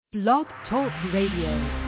Blog Talk Radio.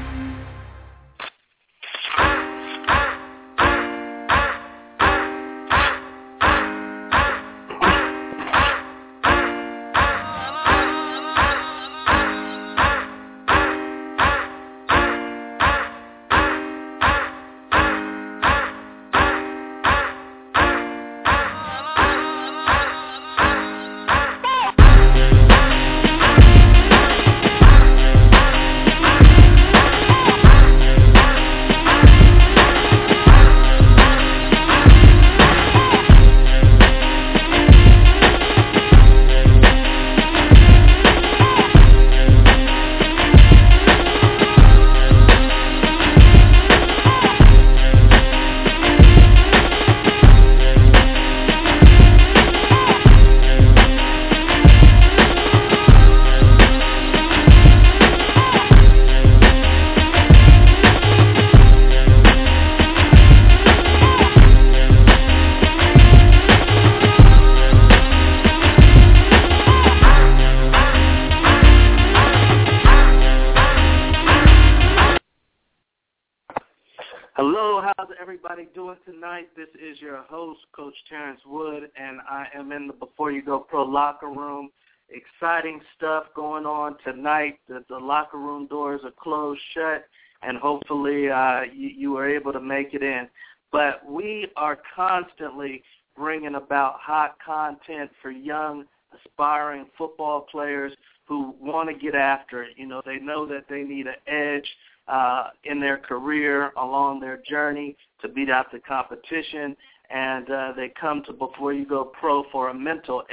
Doing tonight. This is your host, Coach Terrence Wood, and I am in the Before You Go Pro locker room. Exciting stuff going on tonight. The locker room doors are closed shut, and hopefully you were able to make it in. But we are constantly bringing about hot content for young, aspiring football players who want to get after it. You know, they know that they need an edge in their career, along their journey to beat out the competition, and they come to Before You Go Pro for a mental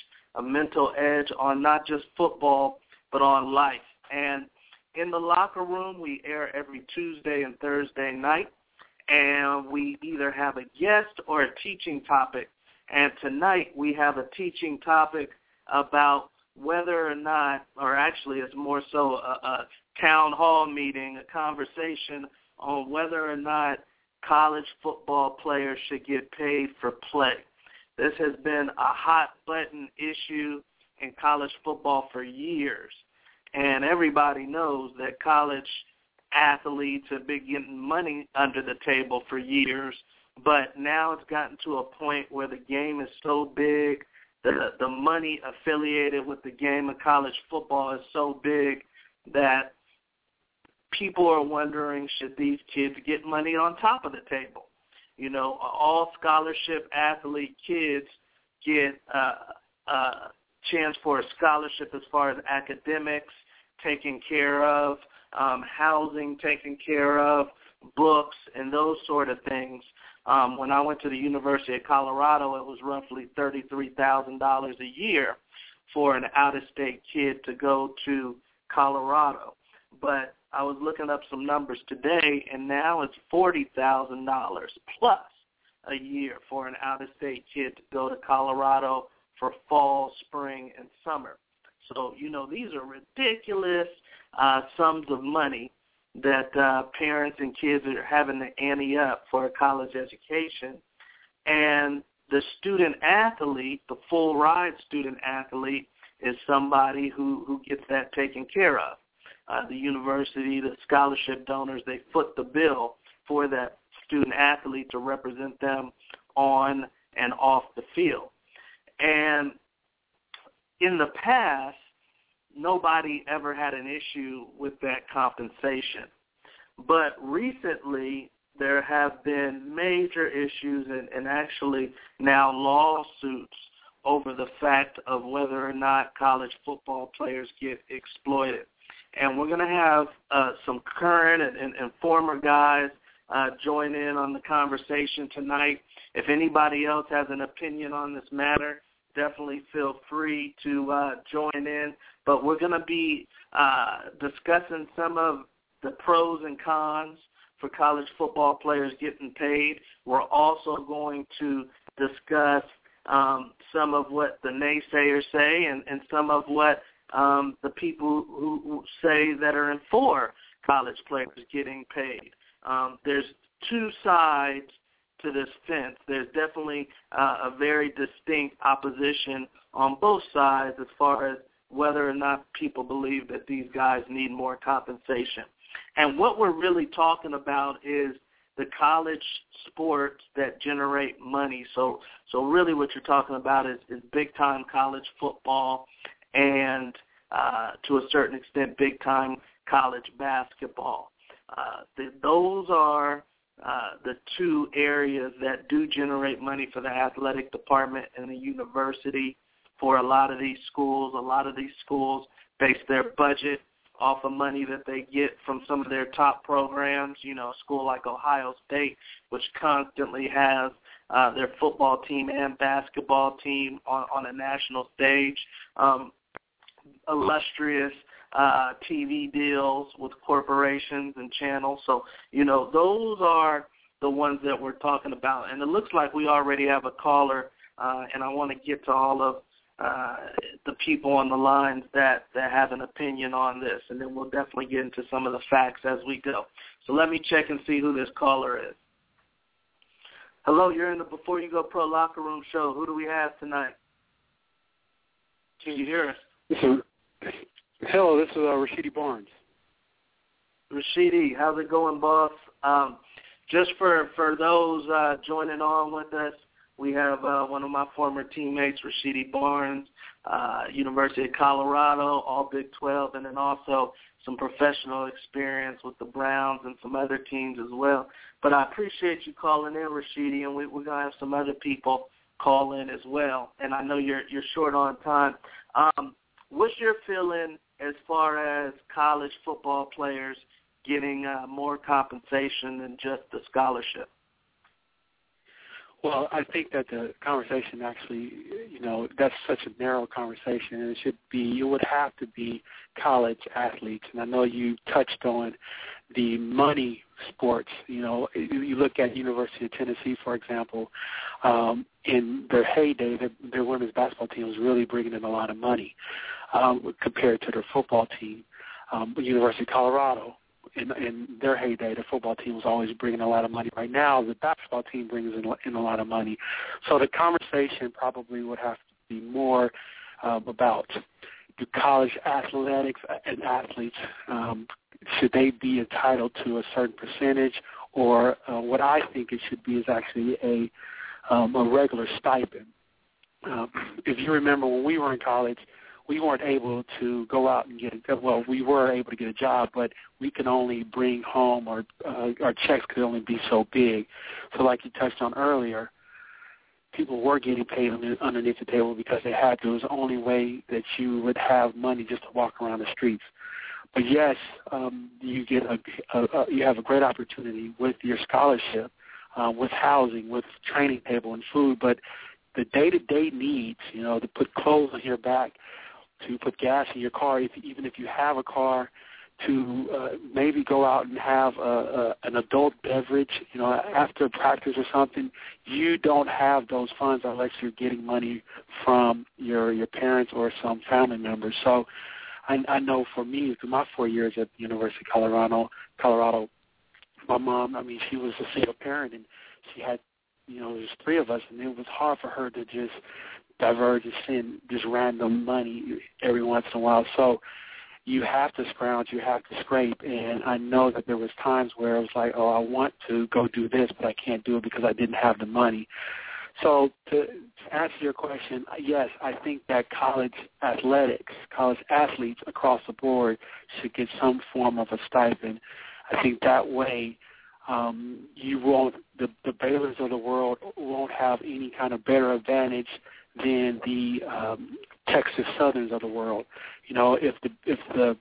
edge on not just football, but on life. And in the locker room, we air every Tuesday and Thursday night, and we either have a guest or a teaching topic. And tonight we have a teaching topic about whether or not, or actually it's more so a town hall meeting, a conversation on whether or not college football players should get paid for play. This has been a hot-button issue in college football for years, and everybody knows that college athletes have been getting money under the table for years, but now it's gotten to a point where the game is so big, the money affiliated with the game of college football is so big that people are wondering, should these kids get money on top of the table? You know, all scholarship athlete kids get a chance for a scholarship as far as academics taken care of, housing taken care of, books, and those sort of things. When I went to the University of Colorado, it was roughly $33,000 a year for an out-of-state kid to go to Colorado. But I was looking up some numbers today, and now it's $40,000 plus a year for an out-of-state kid to go to Colorado for fall, spring, and summer. So, you know, these are ridiculous sums of money that parents and kids are having to ante up for a college education. And the student athlete, the full-ride student athlete, is somebody who gets that taken care of. The university, the scholarship donors, they foot the bill for that student athlete to represent them on and off the field. And in the past, nobody ever had an issue with that compensation. But recently, there have been major issues and actually now lawsuits over the fact of whether or not college football players get exploited. And we're going to have some current and former guys join in on the conversation tonight. If anybody else has an opinion on this matter, definitely feel free to join in. But we're going to be discussing some of the pros and cons for college football players getting paid. We're also going to discuss some of what the naysayers say and some of what the people who say that are in for college players getting paid. There's two sides to this fence. There's definitely a very distinct opposition on both sides as far as whether or not people believe that these guys need more compensation. And what we're really talking about is the college sports that generate money. So really what you're talking about is big-time college football and, to a certain extent, big-time college basketball. Those are the two areas that do generate money for the athletic department and the university for a lot of these schools. A lot of these schools base their budget off of money that they get from some of their top programs. You know, a school like Ohio State, which constantly has their football team and basketball team on a national stage. Illustrious TV deals with corporations and channels. So, you know, those are the ones that we're talking about. And it looks like we already have a caller, and I want to get to all of the people on the lines that have an opinion on this, and then we'll definitely get into some of the facts as we go. So let me check and see who this caller is. Hello, you're in the Before You Go Pro Locker Room show. Who do we have tonight? Can you hear us? Hello, this is Rashidi Barnes. Rashidi, how's it going, boss? Just for those joining on with us, we have one of my former teammates, Rashidi Barnes, University of Colorado, all Big 12, and then also some professional experience with the Browns and some other teams as well. But I appreciate you calling in, Rashidi, and we're going to have some other people call in as well. And I know you're short on time. What's your feeling as far as college football players getting more compensation than just the scholarship? Well, I think that the conversation actually, you know, that's such a narrow conversation, and it would have to be college athletes. And I know you touched on the money sports. You know, you look at University of Tennessee, for example, in their heyday, their women's basketball team was really bringing in a lot of money compared to their football team. University of Colorado, in their heyday, the football team was always bringing a lot of money. Right now, the basketball team brings in a lot of money. So the conversation probably would have to be more about do college athletics and athletes, should they be entitled to a certain percentage, or what I think it should be is actually a regular stipend. If you remember when we were in college, we weren't able to go out and we were able to get a job, but we could only bring home, or our checks could only be so big. So like you touched on earlier, people were getting paid underneath the table because they had to. It was the only way that you would have money just to walk around the streets. But yes, you have a great opportunity with your scholarship, with housing, with training table and food, but the day-to-day needs, you know, to put clothes on your back, to put gas in your car, even if you have a car, to maybe go out and have an adult beverage, you know, after practice or something. You don't have those funds unless you're getting money from your parents or some family members. So I know for me, through my 4 years at the University of Colorado, my mom, I mean, she was a single parent, and she had, you know, there's three of us, and it was hard for her to just diverge and send just random money every once in a while. So you have to scrounge, you have to scrape, and I know that there was times where it was like, oh, I want to go do this, but I can't do it because I didn't have the money. So to answer your question, yes, I think that college athletics, college athletes across the board should get some form of a stipend. I think that way you won't, the Baylors of the world won't have any kind of better advantage than the Texas Southerns of the world. You know, if the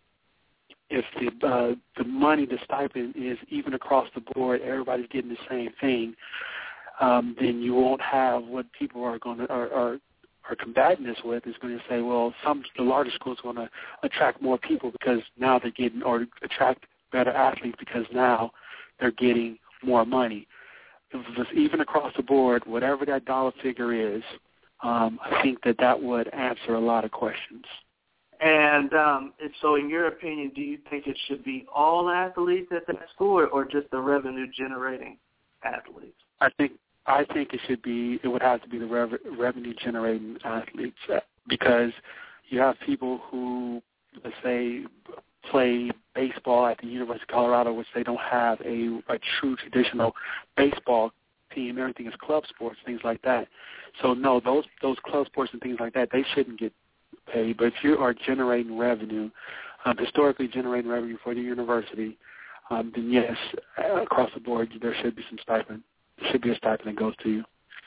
money, the stipend is even across the board, everybody's getting the same thing, then you won't have what people are going to are combating this with is going to say, well, the larger schools are going to attract more people because now they're getting, or attract better athletes because now they're getting more money. If it's even across the board, whatever that dollar figure is, I think that would answer a lot of questions. And so in your opinion, do you think it should be all athletes at that school or just the revenue-generating athletes? I think it would have to be the revenue-generating athletes because You have people who, let's say, play baseball at the University of Colorado, which they don't have a true traditional baseball team. Everything is club sports, things like that. So, no, those club sports and things like that, they shouldn't get paid. But if you are generating revenue, historically generating revenue for the university, then yes, across the board, there should be some stipend. There should be a stipend that goes to you.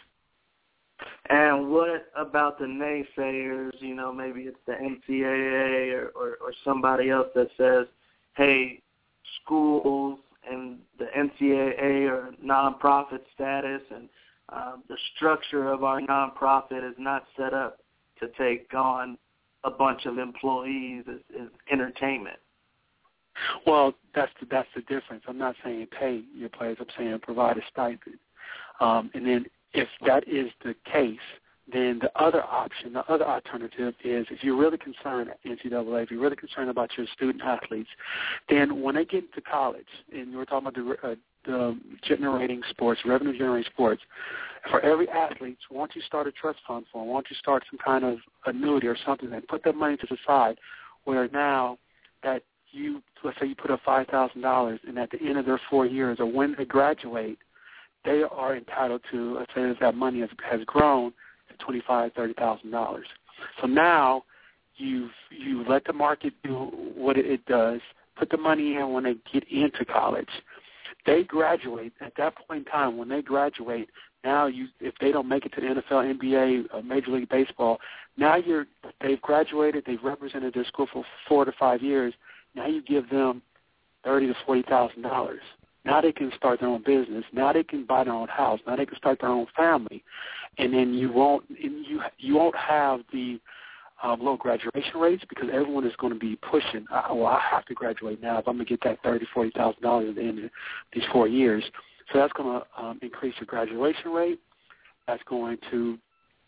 And what about the naysayers? You know, maybe it's the NCAA or somebody else that says, hey, schools and the NCAA are nonprofit status, and the structure of our nonprofit is not set up to take on a bunch of employees as entertainment. Well, that's the difference. I'm not saying pay your players. I'm saying provide a stipend. And then if that is the case, then the other option, the other alternative is if you're really concerned, NCAA, if you're really concerned about your student athletes, then when they get into college, and we're talking about the generating sports, revenue generating sports, for every athlete, why don't you start a trust fund for them? Why don't you start some kind of annuity or something and put that money to the side where now that you, let's say you put up $5,000 and at the end of their 4 years or when they graduate, they are entitled to, let's say if that money has grown to $25,000, $30,000. So now you let the market do what it does, put the money in when they get into college. They graduate. At that point in time, when they graduate, now if they don't make it to the NFL, NBA, Major League Baseball, now they've graduated, they've represented their school for 4 to 5 years. Now you give them $30,000 to $40,000. Now they can start their own business. Now they can buy their own house. Now they can start their own family, and then you won't have the low graduation rates because everyone is going to be pushing. I have to graduate now if I'm going to get that $30,000, $40,000 at the end of these 4 years. So that's going to increase your graduation rate. That's going to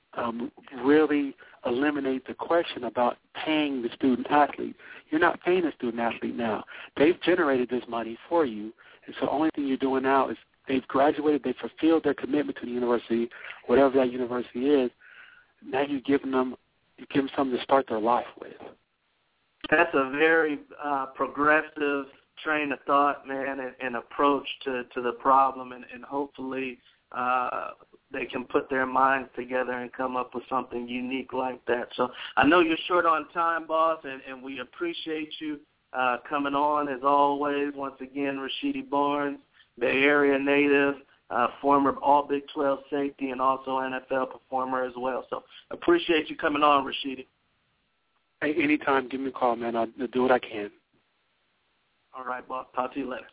really eliminate the question about paying the student athlete. You're not paying the student athlete now. They've generated this money for you. And so the only thing you're doing now is they've graduated, they've fulfilled their commitment to the university, whatever that university is. Now you give them something to start their life with. That's a very progressive train of thought, man, and approach to the problem, and hopefully they can put their minds together and come up with something unique like that. So I know you're short on time, boss, and we appreciate you coming on, as always. Once again, Rashidi Barnes, Bay Area native, former All Big 12 safety, and also NFL performer as well. So appreciate you coming on, Rashidi. Hey, anytime, give me a call, man. I'll do what I can. All right, boss. Talk to you later.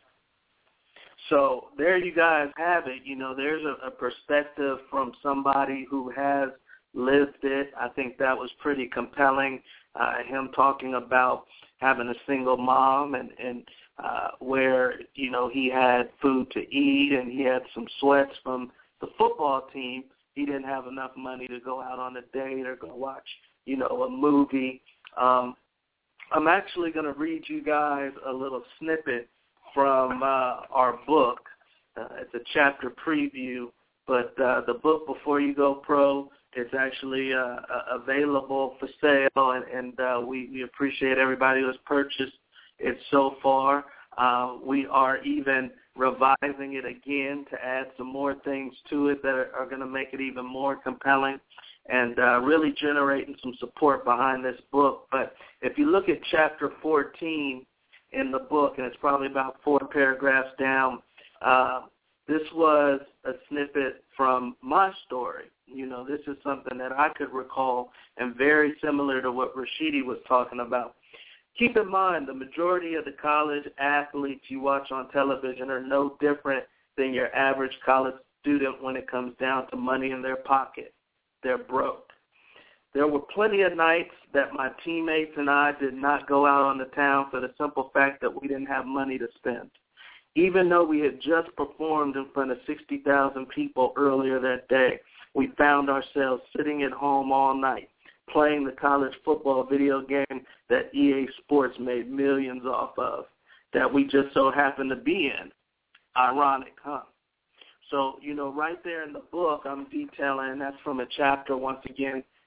So there you guys have it. You know, there's a perspective from somebody who has lived it. I think that was pretty compelling, him talking about having a single mom and where, you know, he had food to eat and he had some sweats from the football team. He didn't have enough money to go out on a date or go watch, you know, a movie. I'm actually going to read you guys a little snippet from our book. It's a chapter preview, but the book, Before You Go Pro, is actually available for sale, and we appreciate everybody who has purchased it so far. We are even revising it again to add some more things to it that are going to make it even more compelling and really generating some support behind this book. But if you look at chapter 14 in the book, and it's probably about 4 paragraphs down, this was a snippet from my story. You know, this is something that I could recall and very similar to what Rashidi was talking about. Keep in mind, the majority of the college athletes you watch on television are no different than your average college student when it comes down to money in their pocket. They're broke. There were plenty of nights that my teammates and I did not go out on the town for the simple fact that we didn't have money to spend. Even though we had just performed in front of 60,000 people earlier that day, we found ourselves sitting at home all night, playing the college football video game that EA Sports made millions off of, that we just so happened to be in. Ironic, huh? So, you know, right there in the book, I'm detailing, that's from a chapter, once again,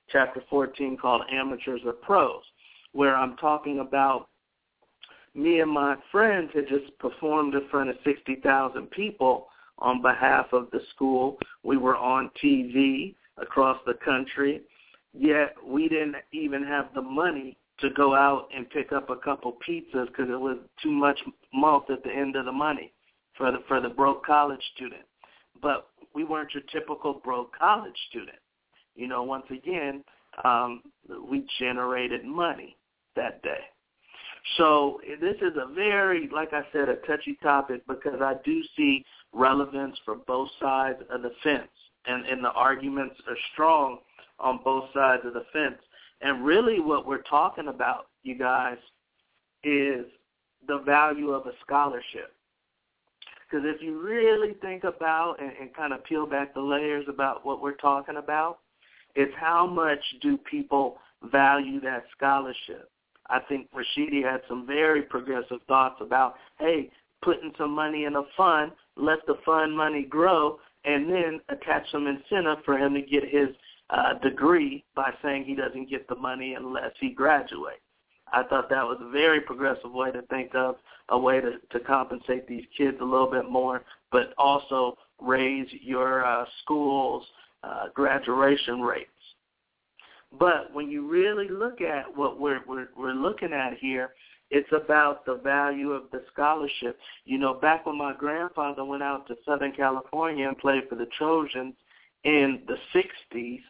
chapter 14 called Amateurs or Pros, where I'm talking about me and my friends had just performed in front of 60,000 people on behalf of the school. We were on TV across the country, yet we didn't even have the money to go out and pick up a couple pizzas because it was too much malt at the end of the money for the broke college student. But we weren't your typical broke college student. You know, once again, we generated money that day. So this is a very, like I said, a touchy topic because I do see relevance for both sides of the fence, and the arguments are strong on both sides of the fence. And really what we're talking about, you guys, is the value of a scholarship. Because if you really think about and kind of peel back the layers about what we're talking about, it's how much do people value that scholarship. I think Rashidi had some very progressive thoughts about, hey, putting some money in a fund, let the fund money grow, and then attach some incentive for him to get his degree by saying he doesn't get the money unless he graduates. I thought that was a very progressive way to think of a way to compensate these kids a little bit more, but also raise your school's graduation rates. But when you really look at what we're looking at here, it's about the value of the scholarship. You know, back when my grandfather went out to Southern California and played for the Trojans in the 60s,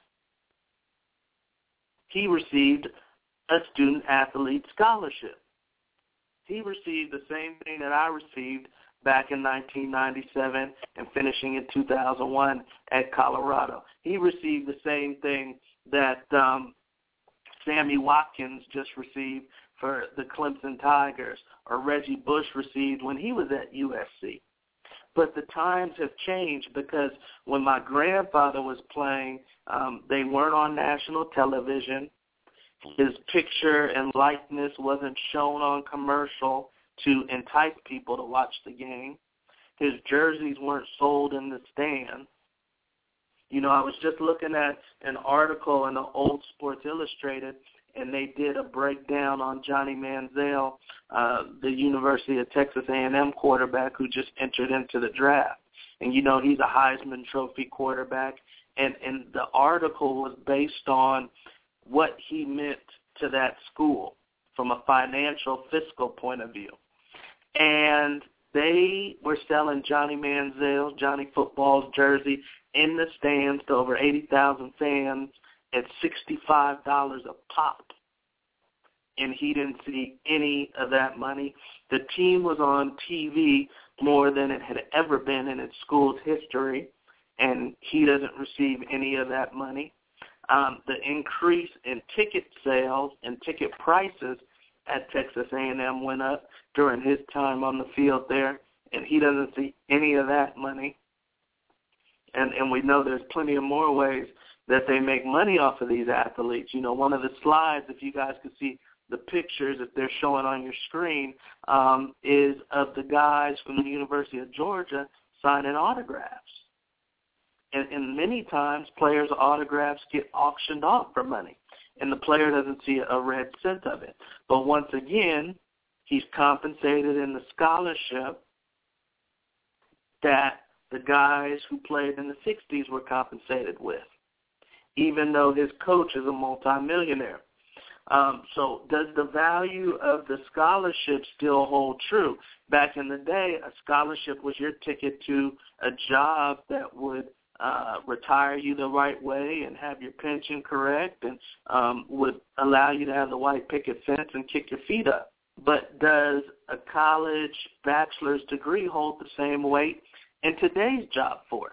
he received a student-athlete scholarship. He received the same thing that I received back in 1997 and finishing in 2001 at Colorado. He received the same thing that Sammy Watkins just received for the Clemson Tigers, or Reggie Bush received when he was at USC. But the times have changed because when my grandfather was playing, they weren't on national television. His picture and likeness wasn't shown on commercial to entice people to watch the game. His jerseys weren't sold in the stands. You know, I was just looking at an article in the Old Sports Illustrated, and they did a breakdown on Johnny Manziel, the University of Texas A&M quarterback who just entered into the draft. And, you know, he's a Heisman Trophy quarterback. And the article was based on what he meant to that school from a financial, fiscal point of view. And they were selling Johnny Manziel, Johnny Football's jersey in the stands to over 80,000 fans at $65 a pop. And he didn't see any of that money. The team was on TV more than it had ever been in its school's history, and he doesn't receive any of that money. The increase in ticket sales and ticket prices at Texas A&M went up during his time on the field there, and he doesn't see any of that money. And we know there's plenty of more ways that they make money off of these athletes. You know, one of the slides, if you guys could see the pictures that they're showing on your screen, is of the guys from the University of Georgia signing autographs. And many times players' autographs get auctioned off for money, and the player doesn't see a red cent of it. But once again, he's compensated in the scholarship that the guys who played in the 60s were compensated with, even though his coach is a multimillionaire. So does the value of the scholarship still hold true? Back in the day, a scholarship was your ticket to a job that would retire you the right way and have your pension correct and would allow you to have the white picket fence and kick your feet up. But does a college bachelor's degree hold the same weight in today's job force?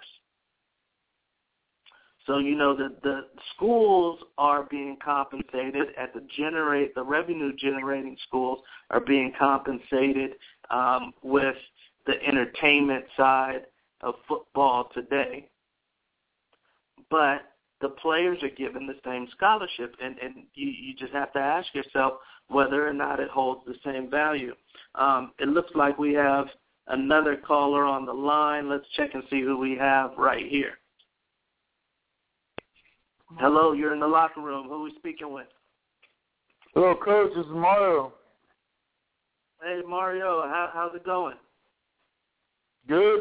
So, you know, the schools are being compensated at the revenue-generating schools are being compensated with the entertainment side of football today. But the players are given the same scholarship, and you just have to ask yourself whether or not it holds the same value. It looks like we have another caller on the line. Let's check and see who we have right here. Hello, you're in the locker room. Who are we speaking with? Hello, Coach. This is Mario. Hey, Mario. How's it going? Good.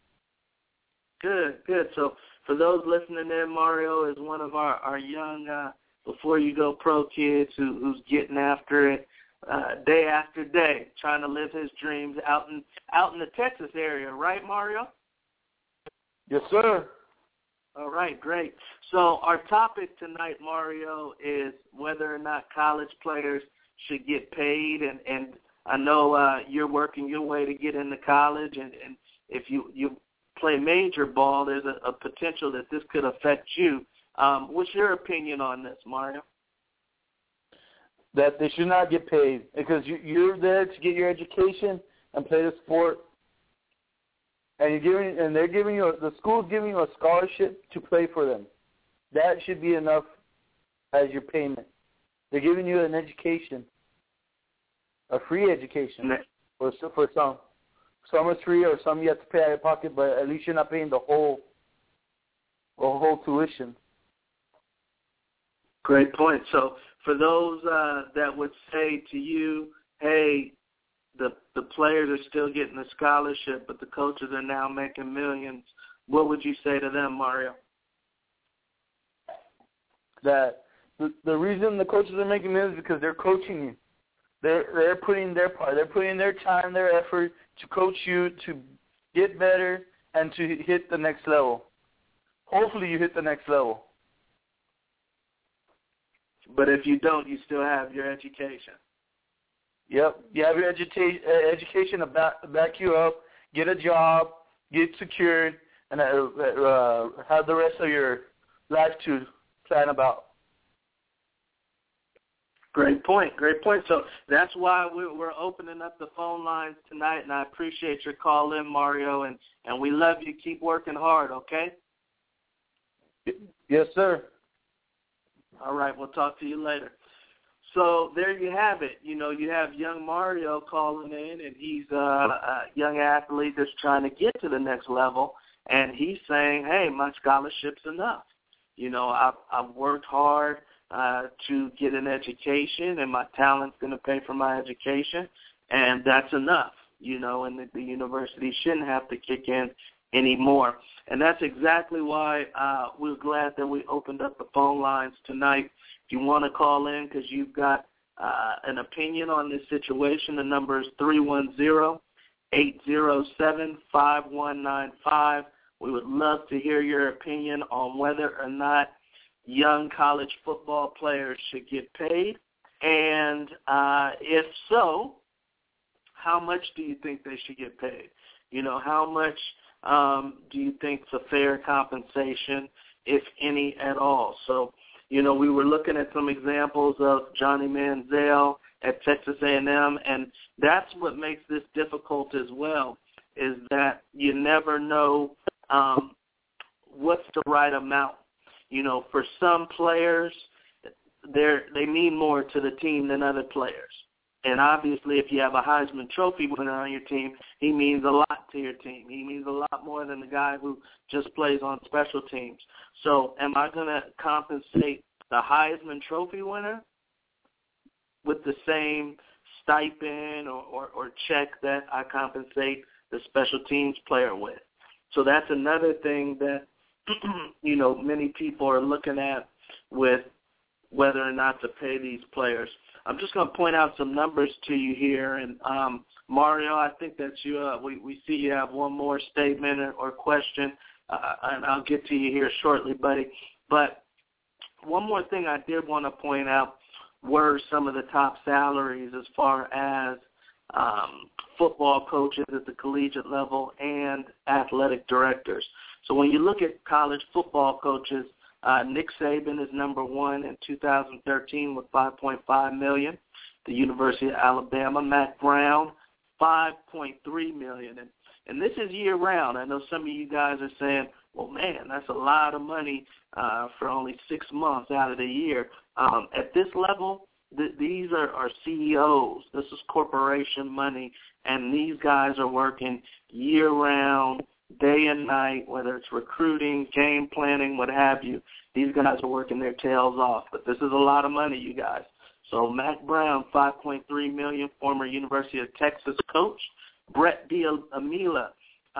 Good. So for those listening in, Mario is one of our young Before You Go Pro kids who's getting after it day after day, trying to live his dreams out in the Texas area, right, Mario? Yes, sir. All right, great. So our topic tonight, Mario, is whether or not college players should get paid. And I know you're working your way to get into college, and if you play major ball, there's a potential that this could affect you. What's your opinion on this, Mario? That they should not get paid because you're there to get your education and play the sport. And the school's giving you a scholarship to play for them. That should be enough as your payment. They're giving you an education, a free education for some. Some is free, or some you have to pay out of pocket. But at least you're not paying the whole tuition. Great point. So for those that would say to you, hey, the players are still getting a scholarship, but the coaches are now making millions, what would you say to them, Mario? That the reason the coaches are making millions is because they're coaching you. They're putting their part. They're putting their time, their effort to coach you to get better and to hit the next level. Hopefully you hit the next level. But if you don't, you still have your education. Yep. You have your education to back you up, get a job, get secured, and have the rest of your life to plan about. Great point. So that's why we're opening up the phone lines tonight, and I appreciate your call in, Mario, and we love you. Keep working hard, okay? Yes, sir. All right, we'll talk to you later. So there you have it. You know, you have young Mario calling in, and he's a young athlete that's trying to get to the next level, and he's saying, hey, my scholarship's enough. You know, I've worked hard to get an education, and my talent's going to pay for my education, and that's enough, you know, and the university shouldn't have to kick in anymore. And that's exactly why we're glad that we opened up the phone lines tonight. If you want to call in because you've got an opinion on this situation, the number is 310-807-5195. We would love to hear your opinion on whether or not young college football players should get paid. And if so, how much do you think they should get paid? You know, how much do you think is a fair compensation, if any at all? So, you know, we were looking at some examples of Johnny Manziel at Texas A&M, and that's what makes this difficult as well, is that you never know what's the right amount. You know, for some players, they mean more to the team than other players. And obviously, if you have a Heisman Trophy winner on your team, he means a lot to your team. He means a lot more than the guy who just plays on special teams. So am I going to compensate the Heisman Trophy winner with the same stipend or check that I compensate the special teams player with? So that's another thing that, you know, many people are looking at with whether or not to pay these players. I'm just going to point out some numbers to you here. And, Mario, I think that we see you have one more statement or question, and I'll get to you here shortly, buddy. But one more thing I did want to point out were some of the top salaries as far as football coaches at the collegiate level and athletic directors. So when you look at college football coaches, Nick Saban is number one in 2013 with $5.5 million. The University of Alabama, Matt Brown, $5.3 million. And this is year-round. I know some of you guys are saying, well, man, that's a lot of money for only 6 months out of the year. At this level, these are CEOs. This is corporation money, and these guys are working year-round, day and night, whether it's recruiting, game planning, what have you. These guys are working their tails off, but this is a lot of money, you guys. So Mack Brown, $5.3 million, former University of Texas coach. Brett D'Amila,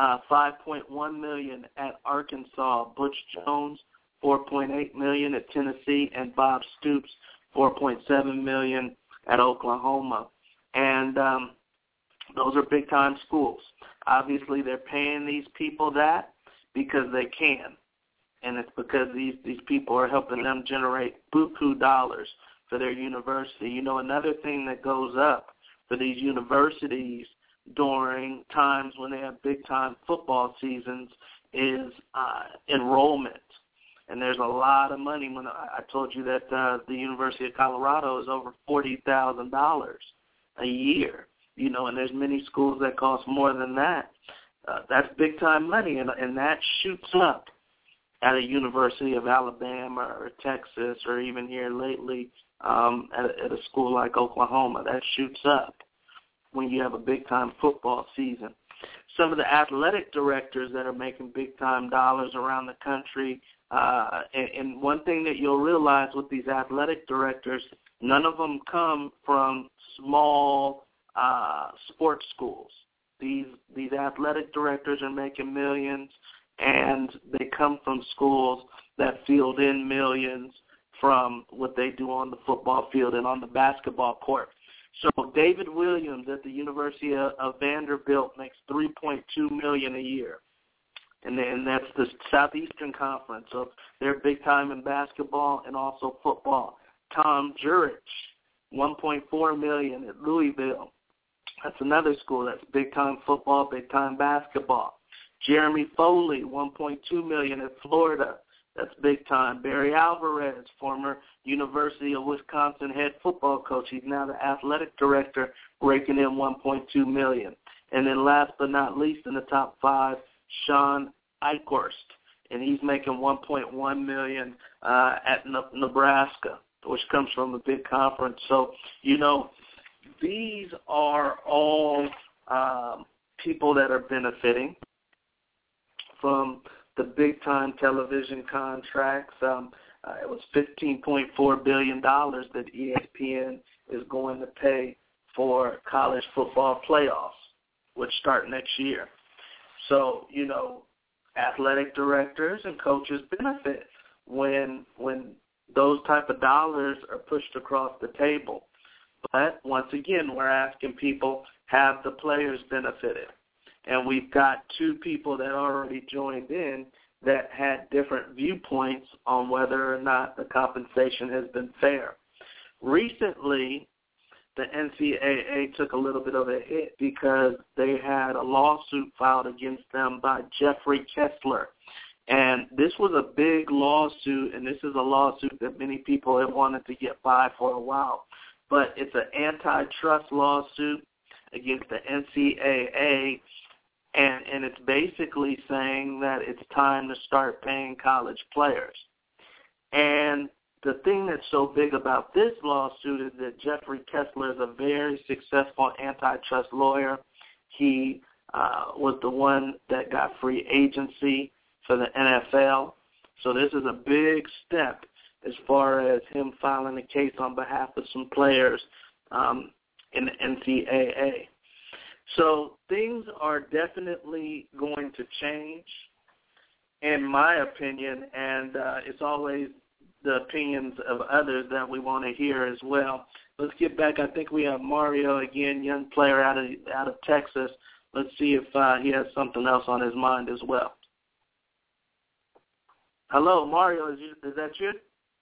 $5.1 million at Arkansas. Butch Jones, $4.8 million at Tennessee, and Bob Stoops, $4.7 million at Oklahoma. And those are big-time schools. Obviously, they're paying these people that because they can, and it's because these people are helping them generate buku dollars for their university. You know, another thing that goes up for these universities during times when they have big-time football seasons is enrollment. And there's a lot of money. When I told you that the University of Colorado is over $40,000 a year, you know, and there's many schools that cost more than that. That's big-time money, and that shoots up at a University of Alabama or Texas or even here lately at a school like Oklahoma. That shoots up when you have a big-time football season. Some of the athletic directors that are making big-time dollars around the country, and one thing that you'll realize with these athletic directors, none of them come from small sports schools. These athletic directors are making millions, and they come from schools that field in millions from what they do on the football field and on the basketball court. So David Williams at the University of Vanderbilt makes $3.2 million a year, and that's the Southeastern Conference. So they're big time in basketball and also football. Tom Jurich, $1.4 million at Louisville. That's another school that's big time football, big time basketball. Jeremy Foley, $1.2 million at Florida. That's big time. Barry Alvarez, former University of Wisconsin head football coach. He's now the athletic director, raking in $1.2 million. And then last but not least in the top five, Sean Eichhorst, and he's making $1.1 million at Nebraska, which comes from a big conference. So, you know, these are all people that are benefiting from the big-time television contracts. It was $15.4 billion that ESPN is going to pay for college football playoffs, which start next year. So, you know, athletic directors and coaches benefit when those type of dollars are pushed across the table. But once again, we're asking people, have the players benefited? And we've got two people that already joined in that had different viewpoints on whether or not the compensation has been fair. Recently, the NCAA took a little bit of a hit because they had a lawsuit filed against them by Jeffrey Kessler. And this was a big lawsuit, and this is a lawsuit that many people have wanted to get by for a while. But it's an antitrust lawsuit against the NCAA, and it's basically saying that it's time to start paying college players. And the thing that's so big about this lawsuit is that Jeffrey Kessler is a very successful antitrust lawyer. He was the one that got free agency for the NFL. So this is a big step as far as him filing a case on behalf of some players in the NCAA. So things are definitely going to change, in my opinion, and it's always the opinions of others that we want to hear as well. Let's get back. I think we have Mario again, young player out of Texas. Let's see if he has something else on his mind as well. Hello, Mario. Is that you?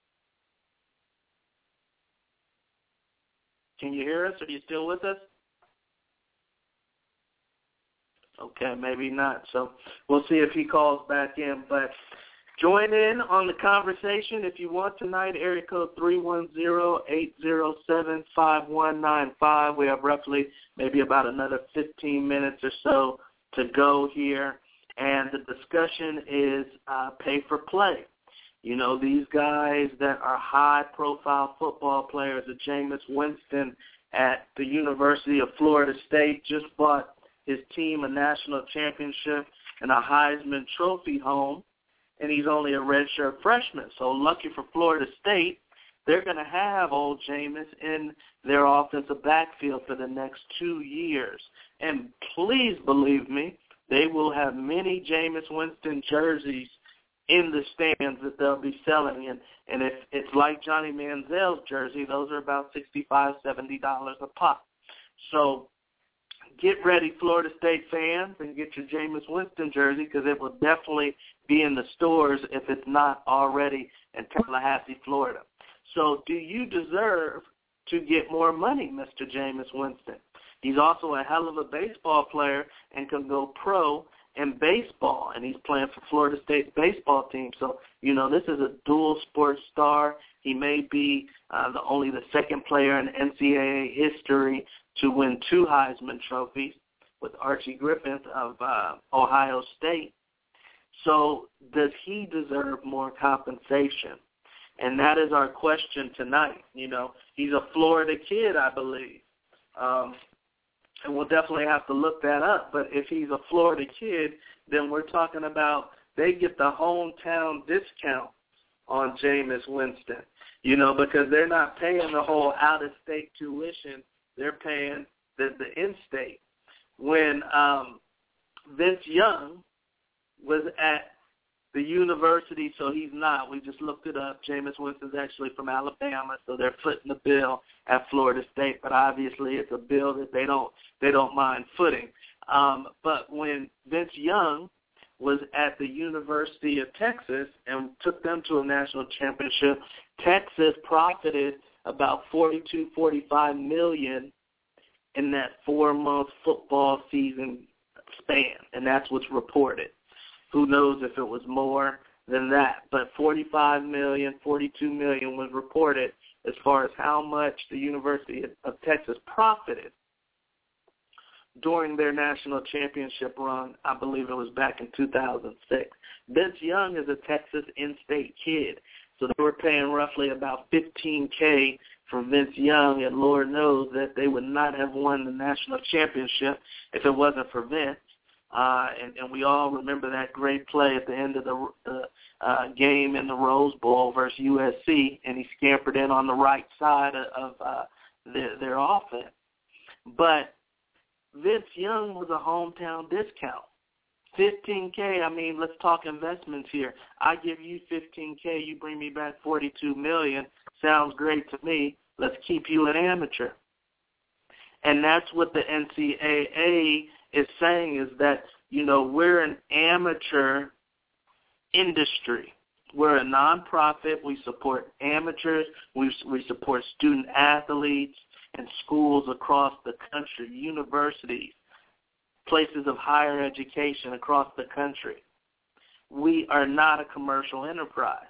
Can you hear us? Are you still with us? Okay, maybe not. So we'll see if he calls back in. But join in on the conversation if you want tonight. Area code 310-807-5195. We have roughly maybe about another 15 minutes or so to go here. And the discussion is pay for play. You know, these guys that are high-profile football players, Jameis Winston at the University of Florida State just bought his team a national championship and a Heisman Trophy home. and he's only a redshirt freshman. So lucky for Florida State, they're going to have old Jameis in their offensive backfield for the next 2 years. And please believe me, they will have many Jameis Winston jerseys in the stands that they'll be selling. And if it's like Johnny Manziel's jersey, those are about $65, $70 a pop. So get ready, Florida State fans, and get your Jameis Winston jersey, because it will definitely be in the stores if it's not already in Tallahassee, Florida. So do you deserve to get more money, Mr. Jameis Winston? He's also a hell of a baseball player and can go pro in baseball, and he's playing for Florida State's baseball team. So, you know, this is a dual sports star. He may be only the second player in NCAA history to win 2 Heisman trophies with Archie Griffin of Ohio State. So does he deserve more compensation? And that is our question tonight. You know, he's a Florida kid, I believe. And we'll definitely have to look that up. But if he's a Florida kid, then we're talking about they get the hometown discount on Jameis Winston, you know, because they're not paying the whole out-of-state tuition. They're paying the in-state. When Vince Young was at the university, so he's not. We just looked it up. Jameis Winston's actually from Alabama, so they're footing the bill at Florida State. But obviously, it's a bill that they don't mind footing. But when Vince Young was at the University of Texas and took them to a national championship, Texas profited about $45 million in that 4-month football season span, and that's what's reported. Who knows if it was more than that, but $45 million, $42 million was reported as far as how much the University of Texas profited during their national championship run. I believe it was back in 2006. Vince Young is a Texas in-state kid, so they were paying roughly about $15K for Vince Young, and Lord knows that they would not have won the national championship if it wasn't for Vince. And we all remember that great play at the end of the game in the Rose Bowl versus USC, and he scampered in on the right side of their offense. But Vince Young was a hometown discount. $15K, I mean, let's talk investments here. I give you $15K, you bring me back $42 million. Sounds great to me. Let's keep you an amateur. And that's what the NCAA is saying, is that, you know, we're an amateur industry. We're a nonprofit. We support amateurs. We support student athletes and schools across the country, universities, places of higher education across the country. We are not a commercial enterprise.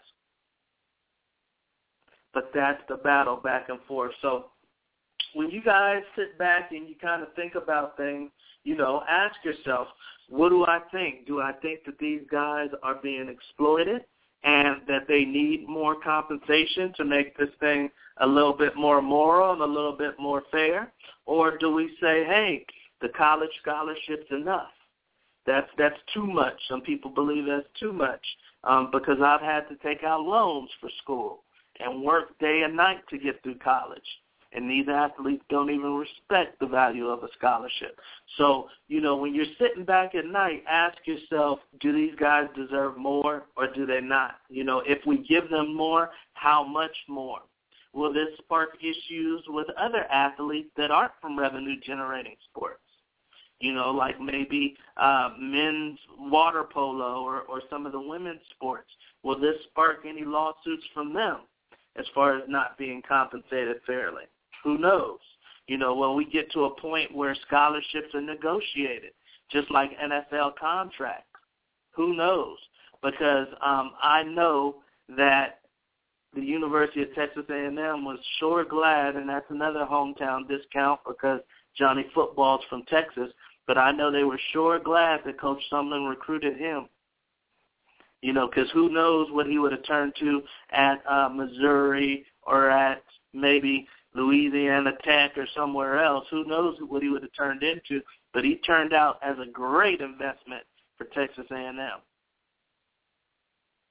But that's the battle back and forth. So when you guys sit back and you kind of think about things, you know, ask yourself, what do I think? Do I think that these guys are being exploited and that they need more compensation to make this thing a little bit more moral and a little bit more fair? Or do we say, hey, the college scholarship's enough? That's too much. Some people believe that's too much because I've had to take out loans for school and work day and night to get through college. And these athletes don't even respect the value of a scholarship. So, you know, when you're sitting back at night, ask yourself, do these guys deserve more or do they not? You know, if we give them more, how much more? Will this spark issues with other athletes that aren't from revenue-generating sports? You know, like maybe men's water polo or some of the women's sports. Will this spark any lawsuits from them as far as not being compensated fairly? Who knows? You know, when we get to a point where scholarships are negotiated, just like NFL contracts, who knows? Because I know that the University of Texas A&M was sure glad, and that's another hometown discount because Johnny Football's from Texas, but I know they were sure glad that Coach Sumlin recruited him. You know, because who knows what he would have turned to at Missouri or at maybe Louisiana Tech or somewhere else. Who knows what he would have turned into, but he turned out as a great investment for Texas A&M.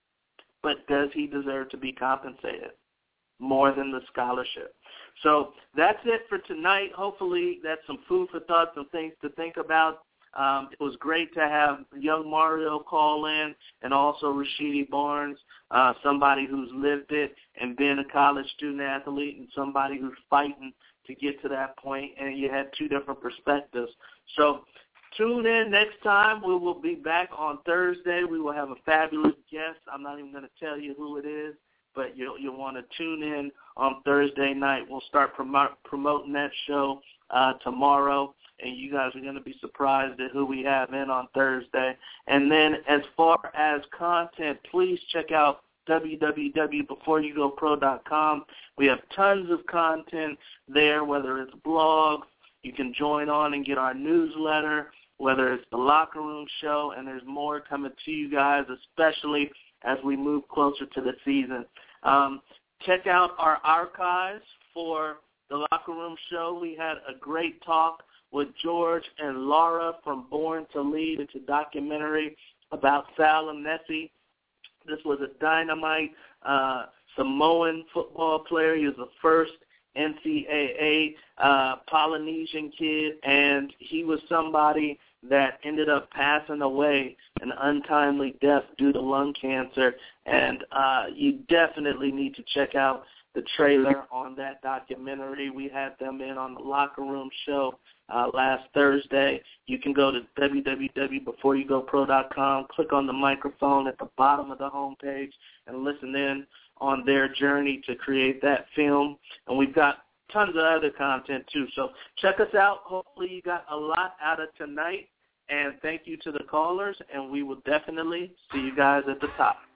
but does he deserve to be compensated more than the scholarship? So that's it for tonight. Hopefully that's some food for thought, some things to think about. It was great to have young Mario call in and also Rashidi Barnes, somebody who's lived it and been a college student athlete and somebody who's fighting to get to that point, and you had two different perspectives. So tune in next time. We will be back on Thursday. We will have a fabulous guest. I'm not even going to tell you who it is, but you'll want to tune in on Thursday night. We'll start promoting that show tomorrow, and you guys are going to be surprised at who we have in on Thursday. And then as far as content, please check out www.beforeyougopro.com. We have tons of content there, whether it's blogs, you can join on and get our newsletter, whether it's the Locker Room Show, and there's more coming to you guys, especially as we move closer to the season. Check out our archives for the Locker Room Show. We had a great talk with George and Laura from Born to Lead. It's a documentary about Sal Nessie. This was a dynamite Samoan football player. He was the first NCAA Polynesian kid, and he was somebody that ended up passing away an untimely death due to lung cancer. And you definitely need to check out the trailer on that documentary. We had them in on the Locker Room Show last Thursday. You can go to www.beforeyougopro.com, click on the microphone at the bottom of the homepage, and listen in on their journey to create that film. And we've got tons of other content, too. So check us out. Hopefully you got a lot out of tonight. And thank you to the callers, and we will definitely see you guys at the top.